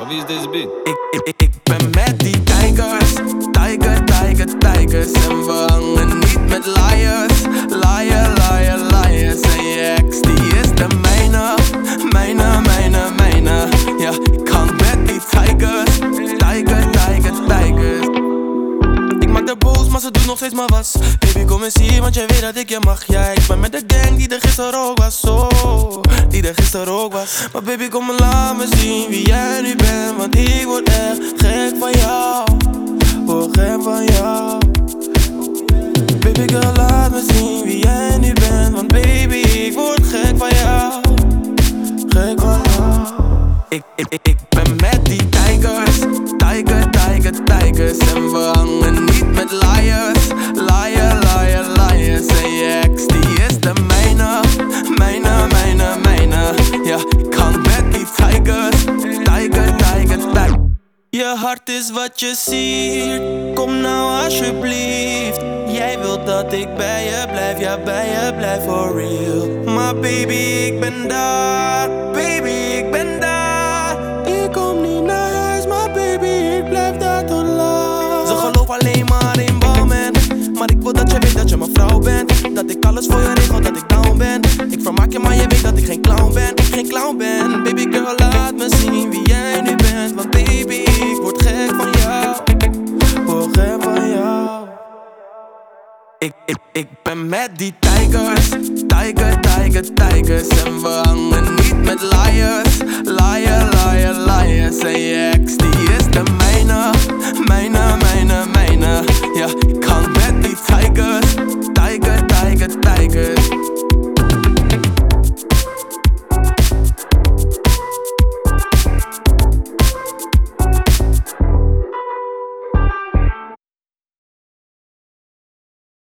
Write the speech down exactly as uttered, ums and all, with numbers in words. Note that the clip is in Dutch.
wie is deze beat? Ik, ik, ik, ik ben met die tijgers, tijger, tijger, tijgers. En we hangen niet met liars, liar, liar, liars. En je ex die is de mijne, mijne, mijne, mijne. Ja, ik hang met die tijgers, tijger, tijger, tijgers. Ik maak de boos, maar ze doet nog steeds maar was. Baby, kom eens hier, want jij weet dat ik je mag. Ja, ik ben met de gang die er gisteren ook was. Oh, die er gisteren ook was. Maar baby, kom maar laat me zien wie jij nu bent. Want ik word echt gek van jou. Word gek van jou. Baby girl, laat me zien wie jij nu bent. Want baby, ik word gek van jou. Gek van jou. Ik, ik, ik, ik ben met die tijgers, tijger, tijger, tijgers. En we hangen niet met liars, liar, liar, liars. En je ex die is de mijne, mijne, mijne, mijne. Ja, ik hang met die tijgers, tijger, tijger, tijger. Je hart is wat je ziet, kom nou alsjeblieft. Jij wilt dat ik bij je blijf, ja bij je blijf for real. Maar baby, ik ben daar, baby, ik ben daar. Ik kom niet naar huis, maar baby, ik blijf daar tot laat. Ze geloof alleen maar in balmen, maar ik wil dat je weet dat je mijn vrouw bent. Dat ik alles voor je regel, dat ik down ben. Ik vermaak je, maar je weet dat ik geen clown ben. Ik geen clown ben, baby girl, laat me zien wie jij nu bent. Want baby, ik word gek van jou. Word gek van jou. Ik, ik, ik ben met die tijgers, tijger, tijger, tijgers. En we hangen niet met liars, liar, liar, liars. En je ex die is de mijne, mijne, mijne, mijne. Ja, ik hang